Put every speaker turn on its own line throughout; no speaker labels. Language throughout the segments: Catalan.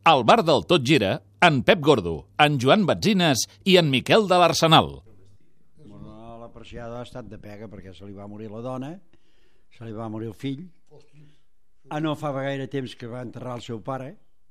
Al bar del Tot Gira, en Pep Gordo, en Joan Batzines i en Miquel de l'Arsenal.
Bueno, l'apreciada ha estat de pega perquè se li va morir la dona, se li va morir el fill, no fa gaire temps que va enterrar el seu pare,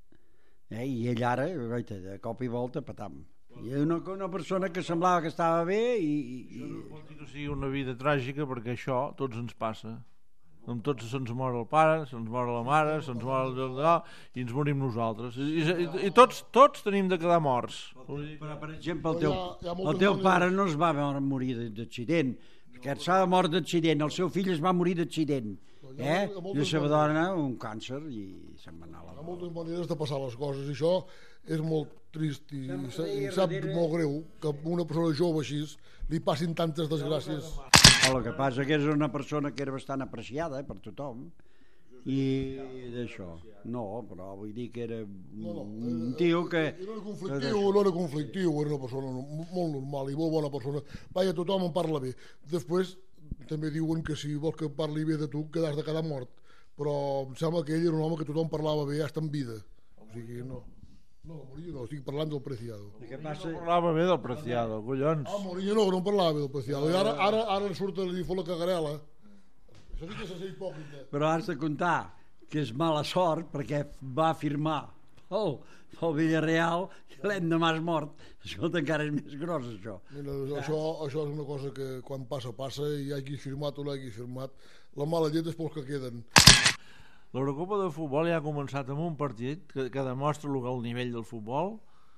i ell ara, de cop i volta, patam. I una persona que semblava que estava bé i...
Això no vol dir que sigui una vida tràgica, perquè això tots ens passa. Amb tots se'ns mor el pare, se'ns mor la mare, se'ns mor i ens morim nosaltres. I tots tenim de quedar morts.
Però, per exemple, el teu pare no es va morir d'accident, perquè s'ha mort d'accident, el seu fill es va morir d'accident. I la seva dona un càncer i se'n va anar a la...
Hi ha moltes maneres de passar les coses i això és molt trist i sap molt greu que a una persona jove així li passin tantes desgràcies.
El que passa que és una persona que era bastant apreciada per tothom i d'això no, però vull dir que era un tio que...
No era conflictiu, era una persona molt normal i molt bona persona. Vaja, tothom en parla bé. Després també diuen que si vols que parli bé de tu que has de quedar mort, però em sembla que ell era un home que tothom parlava bé hasta en vida. O sigui, no, Morillo no, estic parlant del Preciado.
No parlava bé del Preciado, collons.
Morillo no parlava bé del Preciado. I ara surt a dir la cagarela. Això sí que és ser hipòcrita.
Però has de comptar que és mala sort perquè va firmar pel Villarreal i l'endemà és mort. Escolta, encara és més gros, això.
Mira, això és una cosa que quan passa i hagi firmat o no hagi firmat, la mala llet és pels que queden.
L'Eurocopa de futbol ja ha començat amb un partit que demostra el nivell del futbol,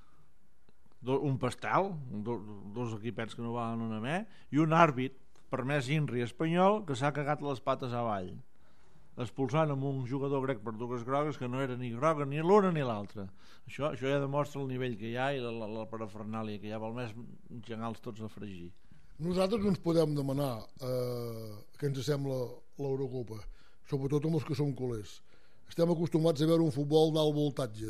un pastel, dos equipets que no valen una més, i un àrbit, per més inri espanyol, que s'ha cagat les pates avall, expulsant amb un jugador grec per dues grogues que no era ni groga ni l'una ni l'altra. Això ja demostra el nivell que hi ha i la parafernàlia que hi ha, val més engegar-los tots a fregir.
Nosaltres no ens podem demanar que ens sembla l'Eurocopa, sobretot amb els que som culers. Estem acostumats a veure un futbol d'alt voltatge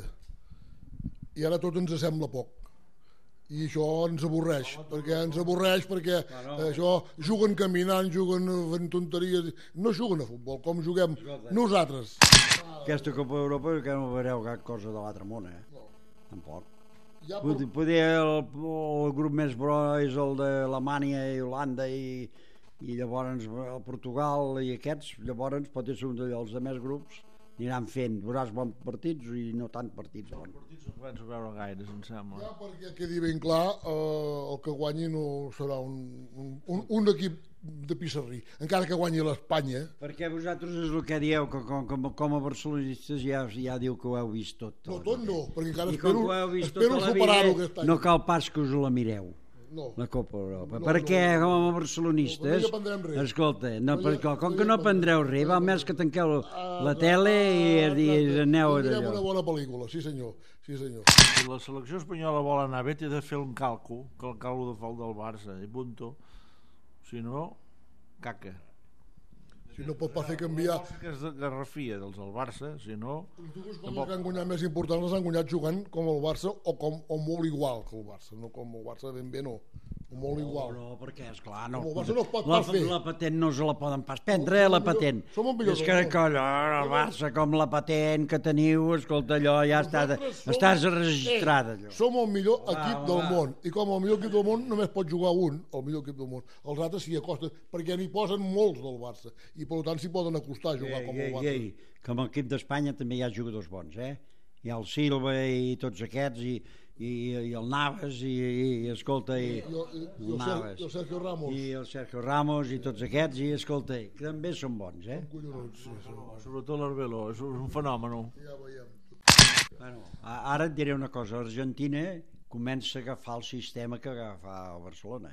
i ara tot ens sembla poc i això ens avorreix perquè això juguen caminant, juguen fent tonteries, no juguen a futbol com juguem nosaltres.
Aquesta Copa d'Europa que no veureu cap cosa de l'altre món, tampoc. Poder el grup més bo és el d'Alemanya i Holanda i llavors el Portugal i aquests, llavors pot ser un dels altres grups aniran fent, veuràs bons partits i no tant partits bons.
Els partits no penso veure gaires, em sembla.
Ja, perquè quedi ben clar, el que guanyi no serà un equip de pissarrí, encara que guanyi l'Espanya.
Perquè vosaltres és el que dieu, que com a barcelonistes ja diu que ho heu vist tot.
No, tot no, perquè encara
espero
superar-ho aquest any.
No cal pas que us la mireu. La Copa Europa, perquè com a barcelonistes, escolta, com que no prendreu res, val més que tanqueu la tele i aneu
d'allò. Tindrem una bona pel·lícula, sí senyor. Si
la selecció espanyola vol anar bé, té de fer un càlcul, que el càlcul de fal del Barça, i punto. Si no, caca.
Si no pot fer canviar...
Que és de garrafia dels del Barça, si no...
Les coses que han guanyat més importants les han guanyat jugant com el Barça o molt igual que el Barça, no com el Barça ben bé no, o molt igual.
No, perquè esclar, no,
el Barça no es pot pas fer.
La patent no se la poden pas prendre, la patent. És que allò, el Barça, com la patent que teniu, escolta, allò ja estàs registrada.
Som el millor equip del món, i com el millor equip del món només pot jugar un, el millor equip del món. Els altres s'hi acosten, perquè n'hi posen molts del Barça, i per tant s'hi poden acostar a jugar com el Barça.
Com a equip d'Espanya també hi ha jugadors bons, hi ha el Silva i tots aquests, i el Navas, i escolta, i
el Sergio Ramos.
I el Sergio Ramos i tots aquests, i escolta, que també són bons,
Sobretot l'Arbeló, és un fenomen.
Ja veiem.
Ara et diré una cosa, l'Argentina comença a agafar el sistema que agafa el Barcelona.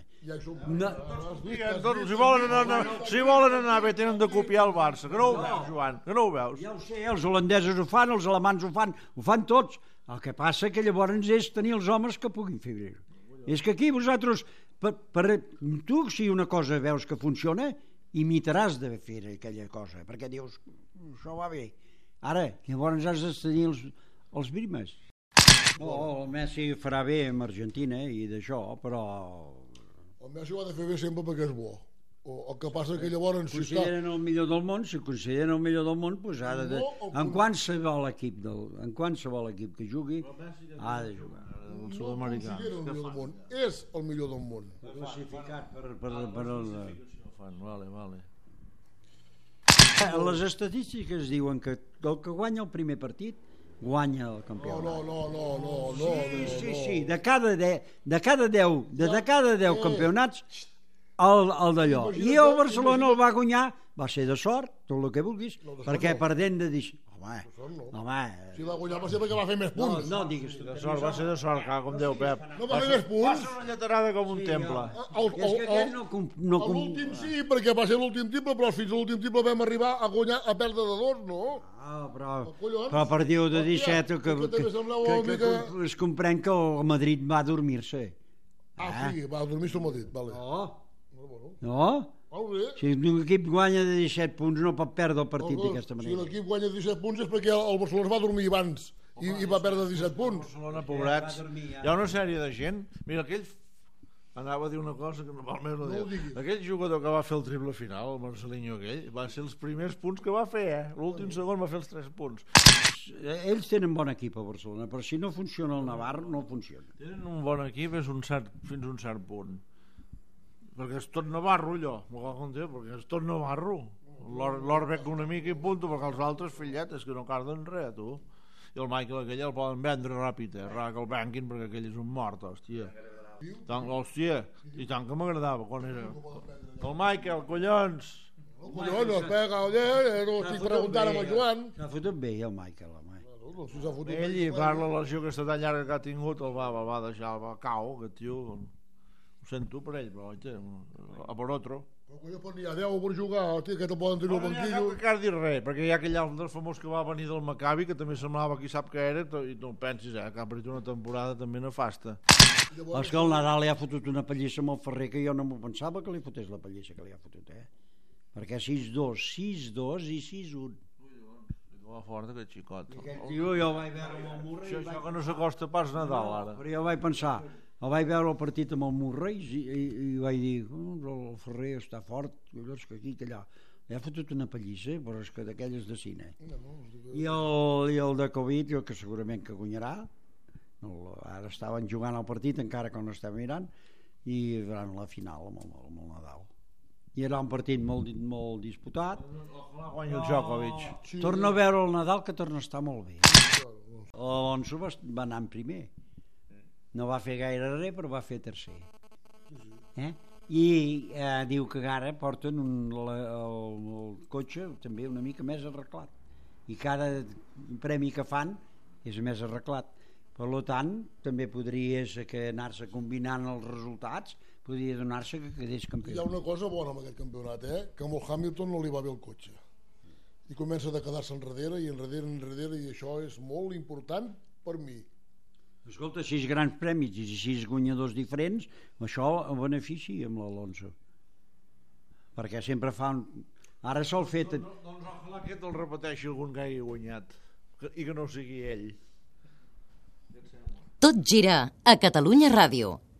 Si volen anar bé tenen de copiar el Barça, que no ho veus, Joan, que no ho veus.
Ja ho sé, els holandesos ho fan, els alemans ho fan tots. El que passa que llavors és tenir els homes que puguin fer. És que aquí vosaltres, tu si una cosa veus que funciona, imitaràs de fer aquella cosa, perquè dius, això va bé. Ara, llavors has de tenir els brimes. El Messi farà bé amb Argentina i d'això, però...
El Messi ho ha de fer bé sempre perquè és bo. El que passa que llavors...
Consideren el millor del món, si consideren el millor del món, doncs ha de... En qualsevol equip que jugui, ha de jugar.
El sud-americà.
Considera el millor del món. És el millor del món.
Classificat per el...
Vale.
Les estadístiques diuen que el que guanya el primer partit guanya el campionat.
No.
Sí. De cada 10 campionats el d'allò. I el Barcelona el va guanyar, va ser de sort, tot el que vulguis, perquè perdent de dir... Home...
Si va guanyar va ser perquè va fer més punts.
No diguis tu.
De sort, va ser de sort, com Déu, Pep.
No va fer més punts?
Va ser una lleterada com un temple.
És que aquest no...
L'últim sí, perquè va ser l'últim triple, però fins a l'últim triple vam arribar a guanyar a perdre de 2, no?
Però partiu de 17 que es comprèn que el Madrid va dormir-se.
Sí, va dormir-se el Madrid, vale.
No? Si un equip guanya de 17 punts no pot perdre el partit d'aquesta manera.
Si l'equip guanya 17 punts és perquè el Barcelona va dormir abans i va perdre 17 punts.
Barcelona, pobrets. Hi ha una sèrie de gent... Mira, aquell... Anava a dir una cosa que no val més no dir. Aquell jugador que va fer el triple final, el Marcelinho aquell, va ser els primers punts que va fer, L'últim segon va fer els 3 punts.
Ells tenen bon equip a Barcelona, però si no funciona el Navarro, no funciona.
Tenen un bon equip fins a un cert punt. Perquè és tot Navarro, allò, perquè és tot Navarro. L'or bec una mica i punto, perquè els altres filletes que no carden res, tu. I el Michael aquell el poden vendre ràpid, que el venguin, perquè aquell és un mort, hòstia. I tant que m'agradava quan era... El Michael, collons!
Collons, pega, estic preguntant amb el Joan.
S'ha fotut bé, el Michael, home.
Ell, i parla la lesió aquesta tan llarga que ha tingut, el va deixar, va cau, aquest tio... Ho sento per ell, però a per otro.
Però quan n'hi ha 10 per jugar, que te poden tenir al banquillo...
No cal dir res, perquè hi ha aquell altre famós que va venir del Maccabi, que també semblava qui sap què era, i no pensis, que ha parit una temporada també nefasta.
És que el Nadal li ha fotut una pallissa amb el Ferrer, que jo no m'ho pensava que li fotés la pallissa que li ha fotut, Perquè 6-2, 6-2 i 6-1.
Va fort aquest xicot.
Aquest tio jo vaig veure amb el Murray...
Això que no s'acosta pas Nadal, ara.
Però jo vaig pensar... El vaig veure el partit amb el Murray i vaig dir, el Ferrer està fort, que aquí, que allà. Li ha fotut una pallissa, però és que d'aquelles de cine. I el de Covid, que segurament que guanyarà, ara estaven jugant el partit, encara que no estem mirant, i faran la final amb el Nadal. I era un partit molt disputat.
Guanya el Djokovic.
Torno a veure el Nadal, que torna a estar molt bé. L'Alonso va anar en primer. No va fer gaire res, però va fer tercer. I diu que ara porten el cotxe també una mica més arreglat. I cada premi que fan és més arreglat. Per tant, també podria ser que anar-se combinant els resultats, podria donar-se que quedés campió.
Hi ha una cosa bona amb aquest campionat, que amb el Hamilton no li va bé el cotxe. I comença a quedar-se enrere, i això és molt important per mi.
Escolta, 6 grans premis i 6 guanyadors diferents, això el benefici amb l'Alonso. Perquè sempre fa... Ara sol fer...
Doncs ojalà aquest el repeteixi algun que hagi guanyat i que no sigui ell.
Tot gira a Catalunya Ràdio.